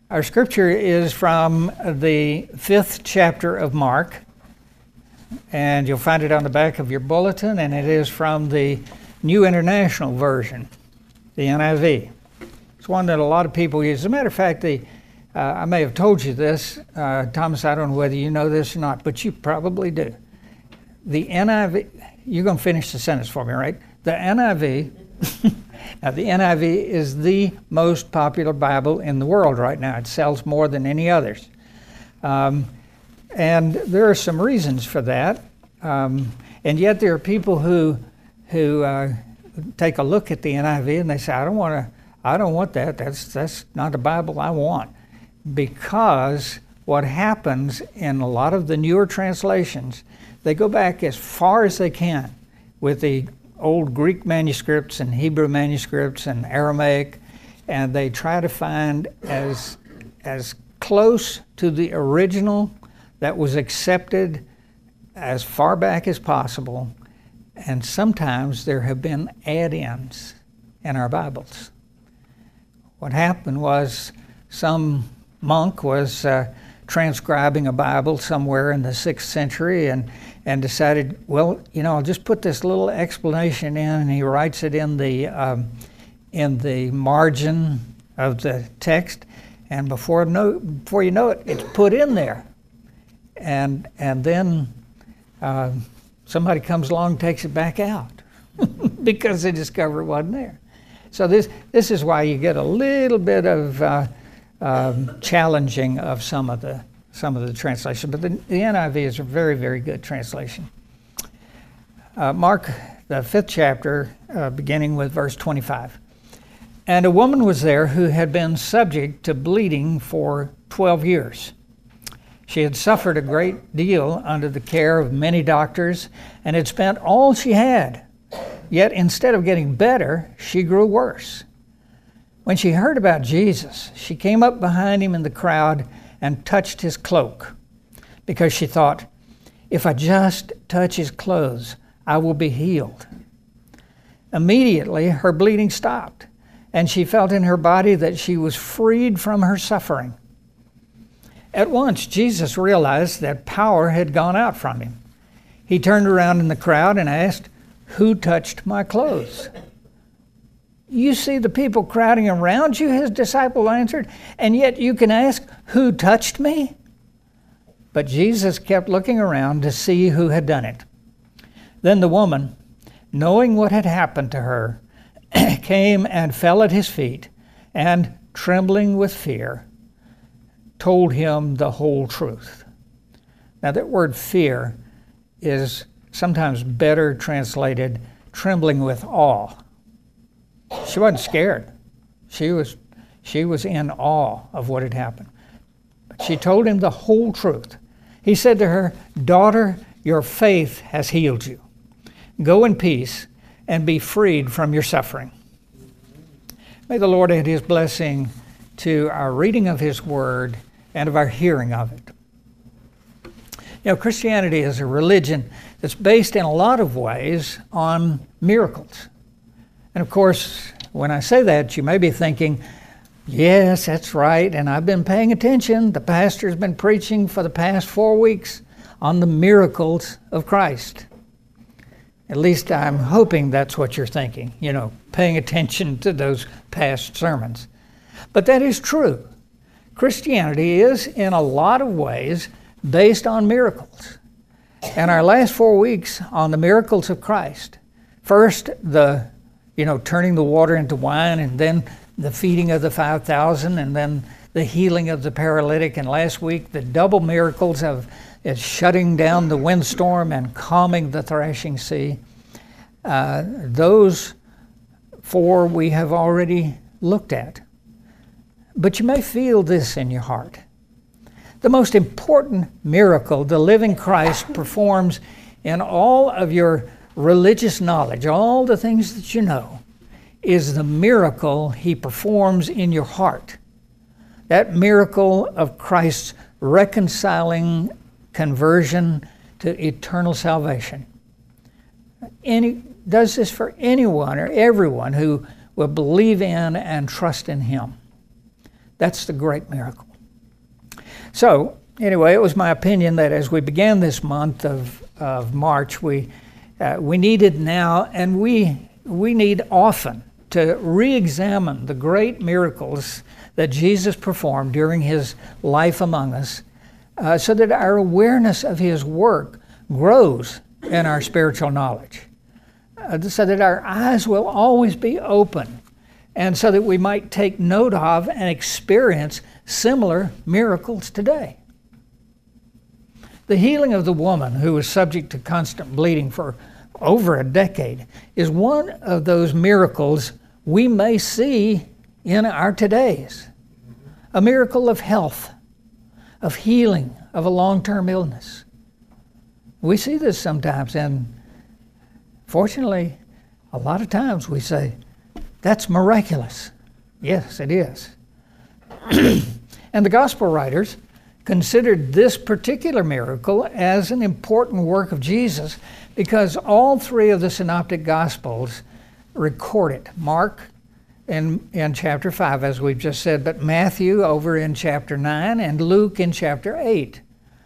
Our scripture is from the 5th chapter of Mark, and you'll find it on the back of your bulletin, and it is from the New International Version, the NIV. It's one that a lot of people use. As a matter of fact, I may have told you this, Thomas, I don't know whether you know this or not, but you probably do. The NIV, you're going to finish the sentence for me, right? The NIV, now the NIV is the most popular Bible in the world right now. It sells more than any others. And there are some reasons for that. And yet there are people who take a look at the NIV and they say, I don't want that. That's not the Bible I want. Because what happens in a lot of the newer translations, they go back as far as they can with the old Greek manuscripts and Hebrew manuscripts and Aramaic, and they try to find as close to the original that was accepted as far back as possible. And sometimes there have been add-ins in our Bibles. What happened was some monk was transcribing a Bible somewhere in the 6th century and decided, well, I'll just put this little explanation in, and he writes it in the margin of the text, and before you know it, it's put in there, and then somebody comes along and takes it back out because they discover it wasn't there. So this is why you get a little bit of challenging of some of the translation, but the NIV is a very, very good translation. Mark, the 5th chapter, beginning with verse 25. And a woman was there who had been subject to bleeding for 12 years. She had suffered a great deal under the care of many doctors and had spent all she had. Yet instead of getting better, she grew worse. When she heard about Jesus, she came up behind him in the crowd and touched his cloak, because she thought, if I just touch his clothes, I will be healed. Immediately, her bleeding stopped, and she felt in her body that she was freed from her suffering. At once, Jesus realized that power had gone out from him. He turned around in the crowd and asked, "Who touched my clothes?" "You see the people crowding around you," his disciple answered, "and yet you can ask, 'Who touched me?'" But Jesus kept looking around to see who had done it. Then the woman, knowing what had happened to her, came and fell at his feet, and, trembling with fear, told him the whole truth. Now that word fear is sometimes better translated trembling with awe. She wasn't scared. She was in awe of what had happened. But she told him the whole truth. He said to her, "Daughter, your faith has healed you. Go in peace and be freed from your suffering." May the Lord add his blessing to our reading of his word and of our hearing of it. Christianity is a religion that's based in a lot of ways on miracles. And of course, when I say that, you may be thinking, yes, that's right, and I've been paying attention. The pastor's been preaching for the past 4 weeks on the miracles of Christ. At least I'm hoping that's what you're thinking, paying attention to those past sermons. But that is true. Christianity is, in a lot of ways, based on miracles. And our last 4 weeks on the miracles of Christ. First, turning the water into wine, and then the feeding of the 5,000, and then the healing of the paralytic. And last week, the double miracles of shutting down the windstorm and calming the thrashing sea. Those 4 we have already looked at. But you may feel this in your heart. The most important miracle the living Christ performs in all of your religious knowledge, all the things that you know, is the miracle he performs in your heart. That miracle of Christ's reconciling conversion to eternal salvation. Does this for anyone or everyone who will believe in and trust in him. That's the great miracle. So, anyway, it was my opinion that as we began this month of March, we needed now, and we need often, to re-examine the great miracles that Jesus performed during his life among us, so that our awareness of his work grows in our spiritual knowledge, so that our eyes will always be open, and so that we might take note of and experience similar miracles today. The healing of the woman who was subject to constant bleeding for over a decade is one of those miracles we may see in our todays. A miracle of health, of healing, of a long-term illness. We see this sometimes, and fortunately, a lot of times we say, that's miraculous. Yes, it is. And the gospel writers considered this particular miracle as an important work of Jesus because all three of the synoptic gospels record it. Mark in chapter 5, as we've just said, but Matthew over in chapter 9 and Luke in chapter 8.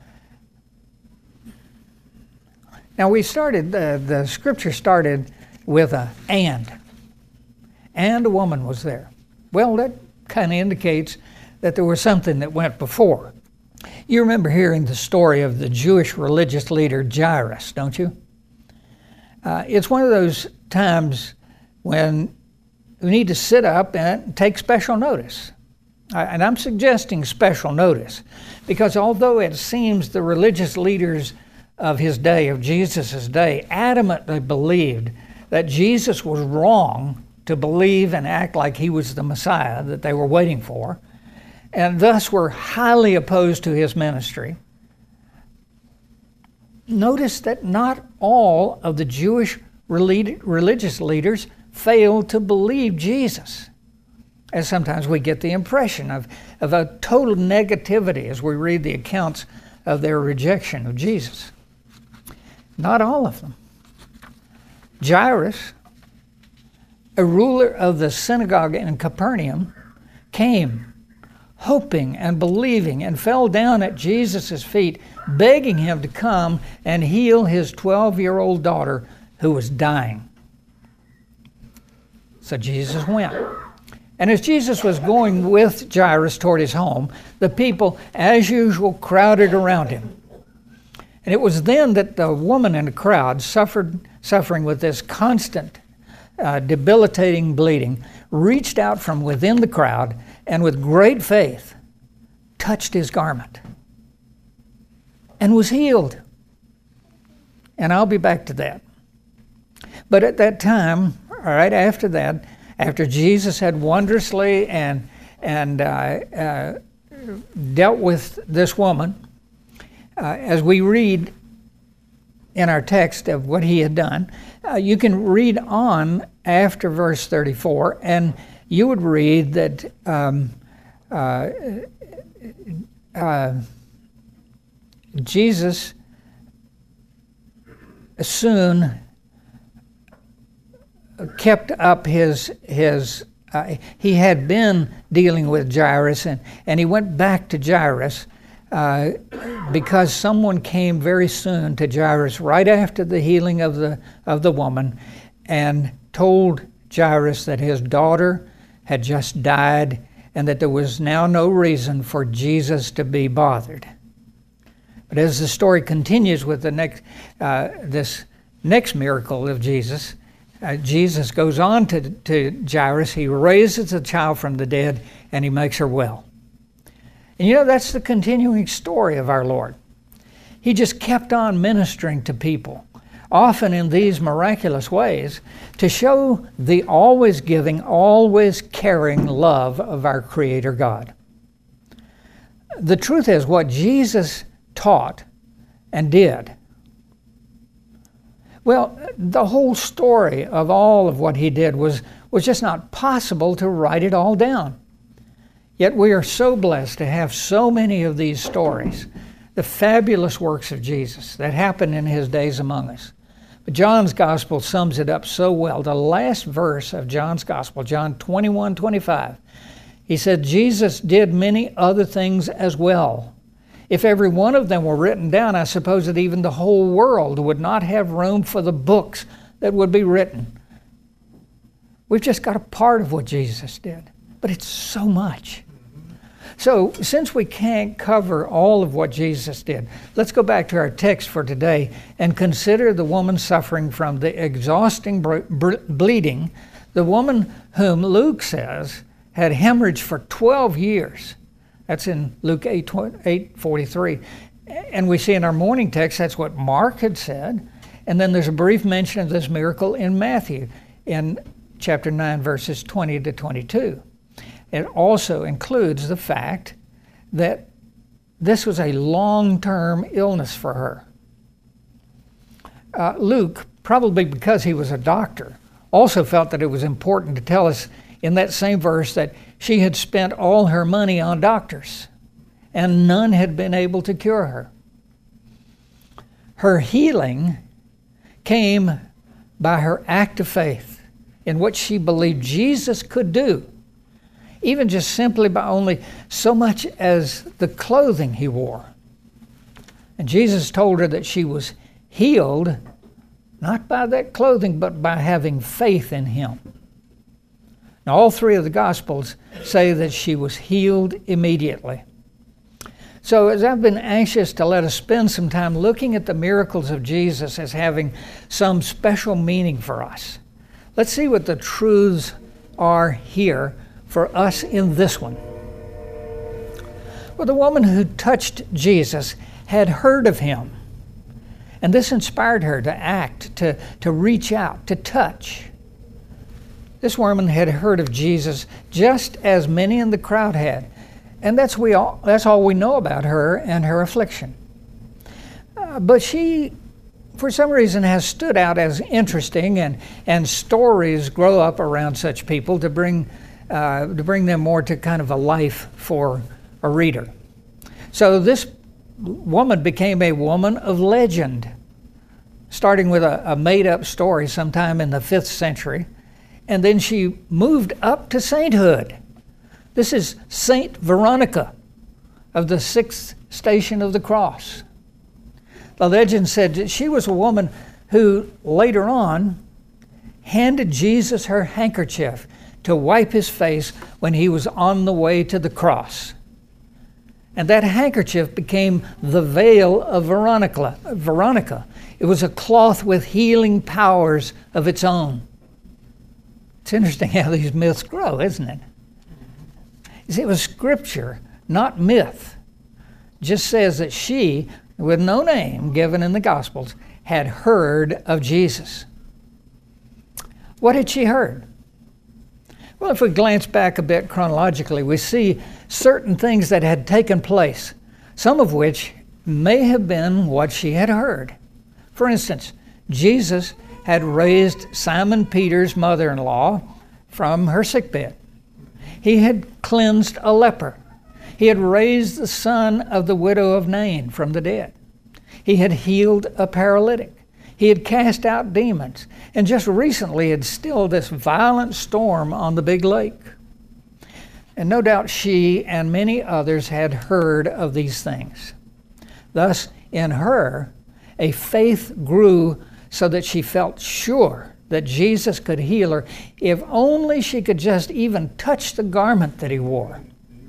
Now we started, the scripture started with a and a woman was there. Well, that kind of indicates that there was something that went before. You remember hearing the story of the Jewish religious leader Jairus, don't you? It's one of those times when we need to sit up and take special notice. And I'm suggesting special notice because although it seems the religious leaders of his day, of Jesus' day, adamantly believed that Jesus was wrong to believe and act like he was the Messiah that they were waiting for, and thus were highly opposed to his ministry, notice that not all of the Jewish religious leaders failed to believe Jesus, as sometimes we get the impression of a total negativity as we read the accounts of their rejection of Jesus. Not all of them. Jairus, a ruler of the synagogue in Capernaum, came hoping and believing and fell down at Jesus' feet, begging him to come and heal his 12-year-old daughter who was dying. So Jesus went. And as Jesus was going with Jairus toward his home, the people, as usual, crowded around him. And it was then that the woman in the crowd, suffering with this constant, debilitating bleeding, reached out from within the crowd and with great faith touched his garment and was healed. And I'll be back to that. But at that time, right after that, after Jesus had wondrously and dealt with this woman, as we read in our text of what he had done, you can read on after verse 34, and you would read that Jesus soon kept up his he had been dealing with Jairus, and he went back to Jairus because someone came very soon to Jairus right after the healing of the woman and told Jairus that his daughter had just died and that there was now no reason for Jesus to be bothered. But as the story continues with the this next miracle of Jesus, Jesus goes on to Jairus. He raises the child from the dead and he makes her well. And you know, that's the continuing story of our Lord. He just kept on ministering to people, often in these miraculous ways, to show the always giving, always caring love of our Creator God. The truth is, what Jesus taught and did, well, the whole story of all of what he did was just not possible to write it all down. Yet we are so blessed to have so many of these stories, the fabulous works of Jesus that happened in his days among us. But John's Gospel sums it up so well. The last verse of John's Gospel, John 21:25, He said Jesus did many other things as well. If every one of them were written down, I suppose that even the whole world would not have room for the books that would be written. We've just got a part of what Jesus did, but it's so much. So since we can't cover all of what Jesus did, let's go back to our text for today and consider the woman suffering from the exhausting bleeding, the woman whom Luke says had hemorrhage for 12 years. That's in Luke 8:43. And we see in our morning text that's what Mark had said. And then there's a brief mention of this miracle in Matthew in chapter 9, verses 20 to 22. It also includes the fact that this was a long-term illness for her. Luke, probably because he was a doctor, also felt that it was important to tell us in that same verse that she had spent all her money on doctors and none had been able to cure her. Her healing came by her act of faith in what she believed Jesus could do, even just simply by only so much as the clothing he wore. And Jesus told her that she was healed not by that clothing, but by having faith in him. Now, all three of the Gospels say that she was healed immediately. So as I've been anxious to let us spend some time looking at the miracles of Jesus as having some special meaning for us, let's see what the truths are here for us in this one. Well, the woman who touched Jesus had heard of him, and this inspired her to act, to reach out, to touch. This woman had heard of Jesus just as many in the crowd had, and that's all we know about her and her affliction. But she, for some reason, has stood out as interesting, and stories grow up around such people to bring them more to kind of a life for a reader. So this woman became a woman of legend, starting with a made-up story sometime in the 5th century, and then she moved up to sainthood. This is Saint Veronica of the 6th station of the cross. The legend said that she was a woman who later on handed Jesus her handkerchief to wipe his face when he was on the way to the cross. And that handkerchief became the veil of Veronica. It was a cloth with healing powers of its own. It's interesting how these myths grow, isn't it? You see, it was scripture, not myth. Just says that she, with no name given in the Gospels, had heard of Jesus. What had she heard? Well, if we glance back a bit chronologically, we see certain things that had taken place, some of which may have been what she had heard. For instance, Jesus had raised Simon Peter's mother-in-law from her sickbed. He had cleansed a leper. He had raised the son of the widow of Nain from the dead. He had healed a paralytic. He had cast out demons, and just recently had stilled this violent storm on the big lake. And no doubt she and many others had heard of these things. Thus, in her, a faith grew so that she felt sure that Jesus could heal her if only she could just even touch the garment that he wore.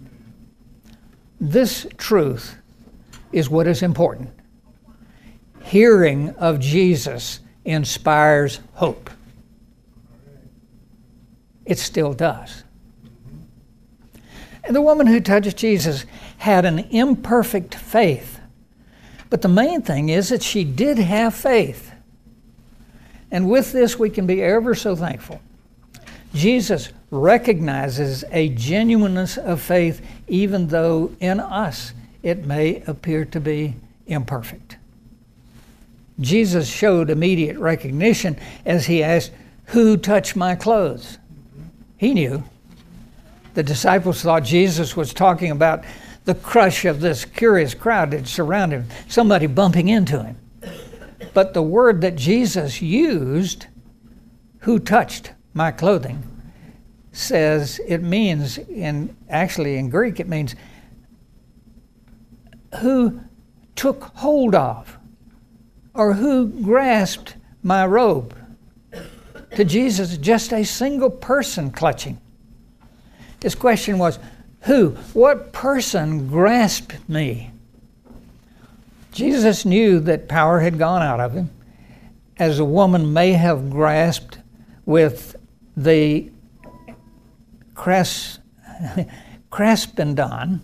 This truth is what is important. Hearing of Jesus inspires hope. It still does. And the woman who touched Jesus had an imperfect faith. But the main thing is that she did have faith. And with this, we can be ever so thankful. Jesus recognizes a genuineness of faith, even though in us it may appear to be imperfect. Jesus showed immediate recognition as he asked, "Who touched my clothes?" He knew. The disciples thought Jesus was talking about the crush of this curious crowd that surrounded him, somebody bumping into him. But the word that Jesus used, "Who touched my clothing?" says, it means, actually in Greek, it means who took hold of, or who grasped my robe. To Jesus, just a single person clutching. His question was, who? What person grasped me? Jesus knew that power had gone out of him, as a woman may have grasped with the Craspindon.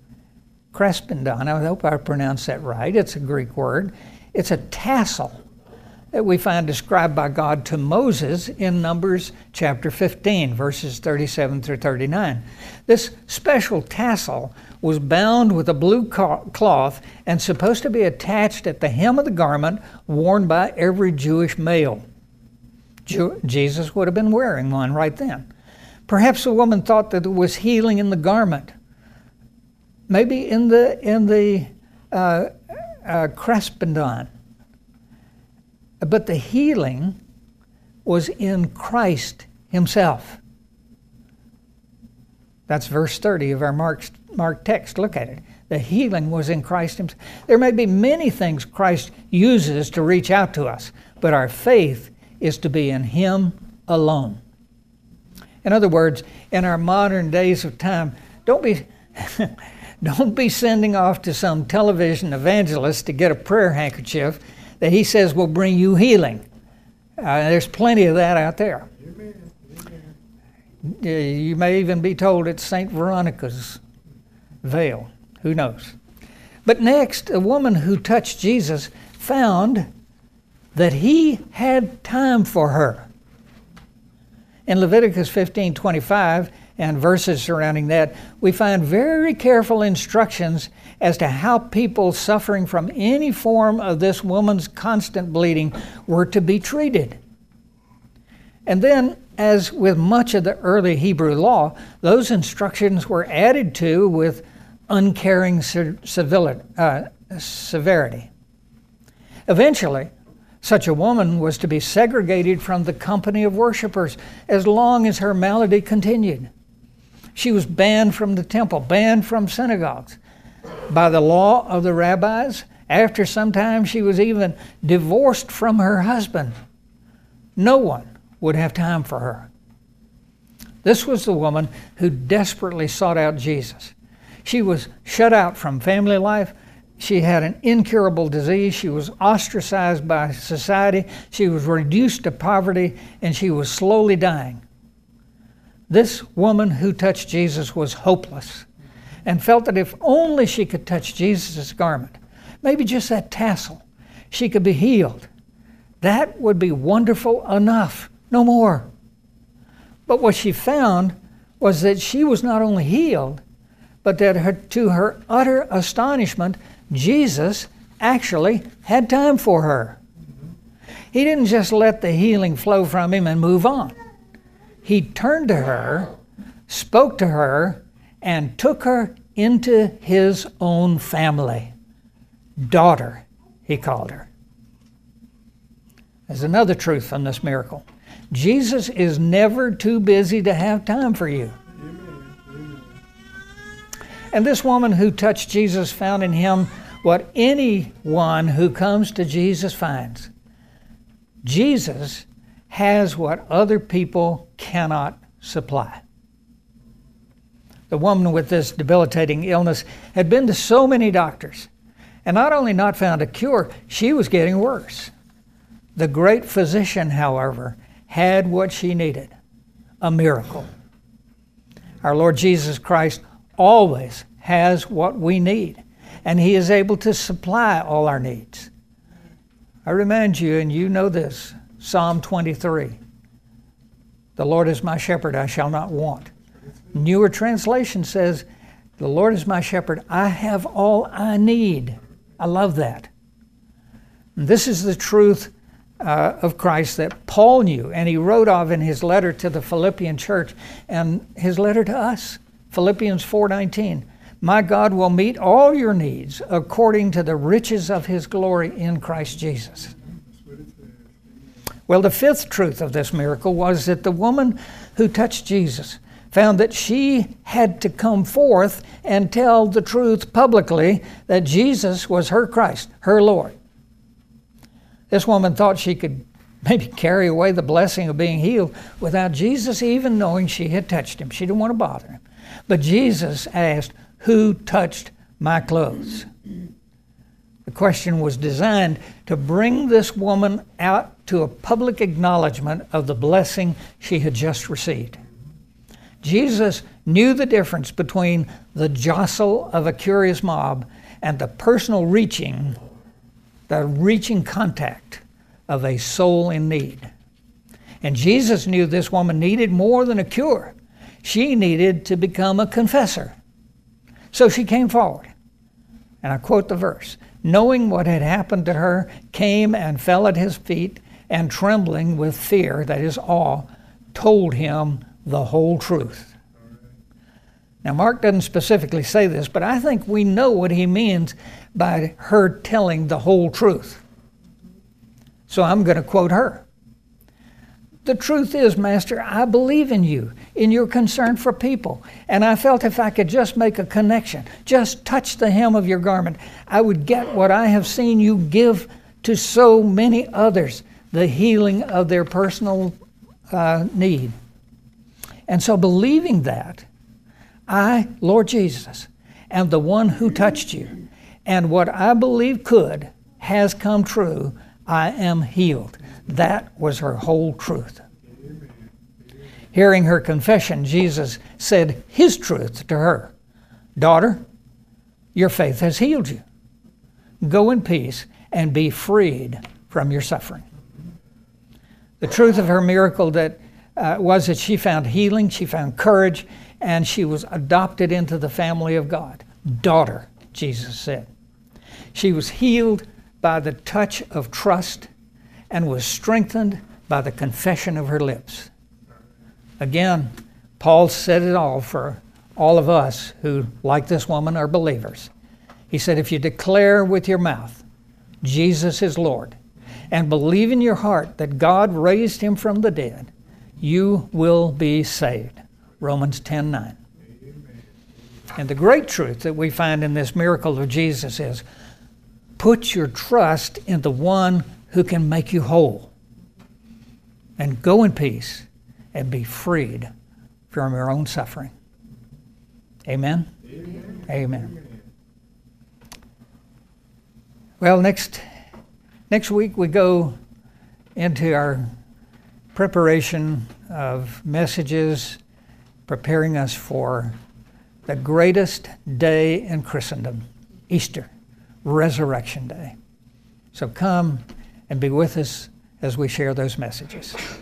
I hope I pronounced that right. It's a Greek word. It's a tassel that we find described by God to Moses in Numbers chapter 15, verses 37 through 39. This special tassel was bound with a blue cloth and supposed to be attached at the hem of the garment worn by every Jewish male. Jesus would have been wearing one right then. Perhaps the woman thought that there was healing in the garment. Maybe in the Craspindon. But the healing was in Christ himself. That's verse 30 of our Mark text. Look at it. The healing was in Christ himself. There may be many things Christ uses to reach out to us, but our faith is to be in him alone. In other words, in our modern days of time, don't be sending off to some television evangelist to get a prayer handkerchief that he says will bring you healing. There's plenty of that out there. Amen. You may even be told it's St. Veronica's veil. Who knows? But next, a woman who touched Jesus found that he had time for her. In Leviticus 15:25 and verses surrounding that, we find very careful instructions as to how people suffering from any form of this woman's constant bleeding were to be treated. And then, as with much of the early Hebrew law, those instructions were added to with uncaring severity. Eventually, such a woman was to be segregated from the company of worshipers as long as her malady continued. She was banned from the temple, banned from synagogues. By the law of the rabbis, after some time she was even divorced from her husband. No one would have time for her. This was the woman who desperately sought out Jesus. She was shut out from family life. She had an incurable disease. She was ostracized by society. She was reduced to poverty, and she was slowly dying. This woman who touched Jesus was hopeless and felt that if only she could touch Jesus' garment, maybe just that tassel, she could be healed. That would be wonderful enough, no more. But what she found was that she was not only healed, but that to her utter astonishment, Jesus actually had time for her. He didn't just let the healing flow from him and move on. He turned to her, spoke to her, and took her into his own family. Daughter, he called her. There's another truth from this miracle. Jesus is never too busy to have time for you. Amen. And this woman who touched Jesus found in him what anyone who comes to Jesus finds. Jesus has what other people cannot supply. The woman with this debilitating illness had been to so many doctors, and not only not found a cure, she was getting worse. The great physician, however, had what she needed, a miracle. Our Lord Jesus Christ always has what we need, and he is able to supply all our needs. I remind you, and you know this, Psalm 23. The Lord is my shepherd, I shall not want. Newer translation says, the Lord is my shepherd, I have all I need. I love that. And this is the truth of Christ that Paul knew, and he wrote of in his letter to the Philippian church and his letter to us, Philippians 4:19. My God will meet all your needs according to the riches of his glory in Christ Jesus. Well, the fifth truth of this miracle was that the woman who touched Jesus found that she had to come forth and tell the truth publicly that Jesus was her Christ, her Lord. This woman thought she could maybe carry away the blessing of being healed without Jesus even knowing she had touched him. She didn't want to bother him. But Jesus asked, "Who touched my clothes?" The question was designed to bring this woman out to a public acknowledgement of the blessing she had just received. Jesus knew the difference between the jostle of a curious mob and the personal reaching contact of a soul in need. And Jesus knew this woman needed more than a cure. She needed to become a confessor. So she came forward. And I quote the verse, "Knowing what had happened to her, came and fell at his feet, and trembling with fear," that is awe, "told him the whole truth." Now, Mark doesn't specifically say this, but I think we know what he means by her telling the whole truth. So I'm going to quote her. "The truth is, Master, I believe in you, in your concern for people, and I felt if I could just make a connection, just touch the hem of your garment, I would get what I have seen you give to so many others, the healing of their personal need. And so believing that, I, Lord Jesus, am the one who touched you, and what I believe has come true. I am healed." That was her whole truth. Hearing her confession, Jesus said his truth to her. "Daughter, your faith has healed you. Go in peace and be freed from your suffering." The truth of her miracle was that she found healing, she found courage, and she was adopted into the family of God. "Daughter," Jesus said. She was healed by the touch of trust and was strengthened by the confession of her lips. Again, Paul said it all for all of us who, like this woman, are believers. He said, if you declare with your mouth, Jesus is Lord, and believe in your heart that God raised him from the dead, you will be saved. Romans 10:9. And the great truth that we find in this miracle of Jesus is, put your trust in the one who can make you whole. And go in peace and be freed from your own suffering. Amen? Amen. Amen. Well, next week we go into our preparation of messages, preparing us for the greatest day in Christendom, Easter, Resurrection Day. So come and be with us as we share those messages.